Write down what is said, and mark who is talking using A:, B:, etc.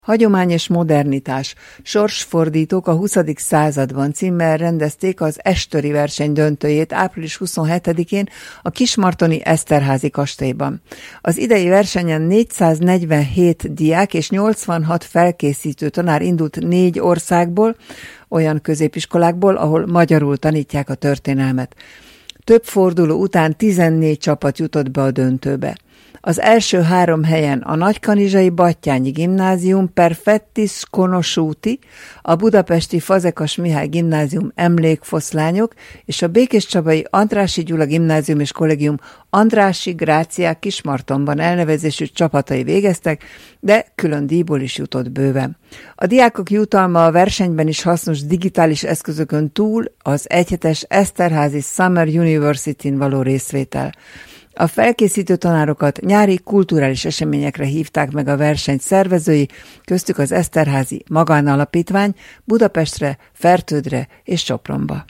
A: Hagyomány és modernitás, sorsfordítók a 20. században címmel rendezték az Estöri verseny döntőjét április 27-én a Kismartoni Eszterházy kastélyban. Az idei versenyen 447 diák és 86 felkészítő tanár indult 4 országból, olyan középiskolákból, ahol magyarul tanítják a történelmet. Több forduló után 14 csapat jutott be a döntőbe. Az első 3 helyen a Nagykanizsai Batthyány Gimnázium Perfettis Conosciuti, a budapesti Fazekas Mihály Gimnázium Emlékfoszlányok és a Békéscsabai Andrássy Gyula Gimnázium és Kollégium Andrássy Gráciák Kismartonban elnevezésű csapatai végeztek, de külön díjból is jutott bőven. A diákok jutalma a versenyben is hasznos digitális eszközökön túl az egyhetes Eszterházy Summer University-n való részvétel. A felkészítő tanárokat nyári kulturális eseményekre hívták meg a verseny szervezői, köztük az Eszterházy Magánalapítvány Budapestre, Fertődre és Sopronba.